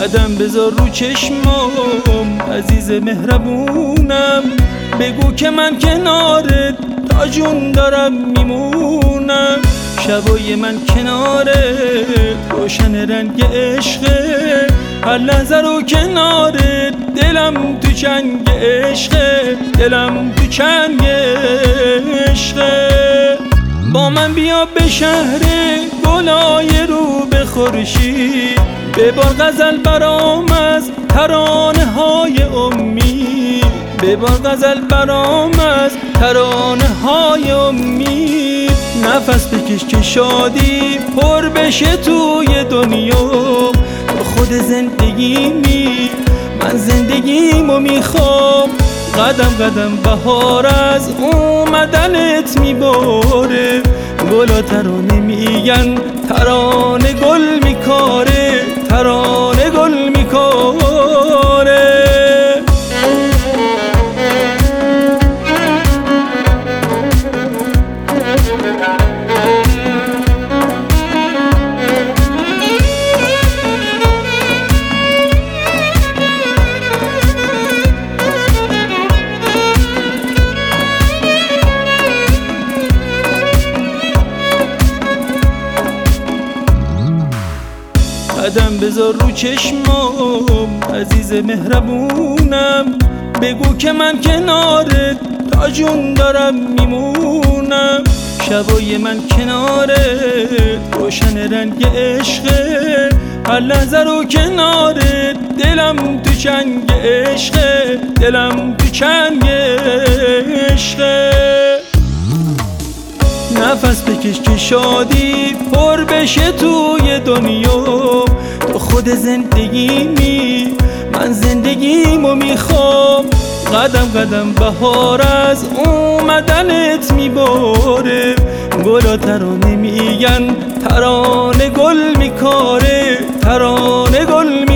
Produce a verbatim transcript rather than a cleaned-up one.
قدم بذار رو چشمام عزیز مهربونم، بگو که من کنارت تا جون دارم میمونم. شبای من کنارت روشن رنگ عشقه، هر لحظه رو کنارت دلم تو چنگ عشقه، دلم تو چنگ عشقه. با من بیا به شهر گلای رو به خورشید، ببار غزل برام از ترانه های امید، ببار غزل برام از ترانه های امید. نفس بکش که شادی پر بشه توی دنیا، تو خود زندگیمی من زندگیمو میخوام. قدم قدم بهار از اومدنت میباره، گلا ترانه میگن ترانه گل میکاره، ترانه گل میکاره. قدم بذار رو چشمام عزیز مهربونم، بگو که من کنارت تا جون دارم میمونم. شبای من کنارت روشن رنگ عشقه، هر لحظه رو کنارت دلم تو چنگ عشقه، دلم تو چنگ عشقه. نفس بکش که شادی پر بشه توی دنیا، تو خود زندگیمی من زندگیمو میخوام. قدم قدم بهار از اومدنت میباره، گلا ترانه میگن ترانه گل میکاره، ترانه گل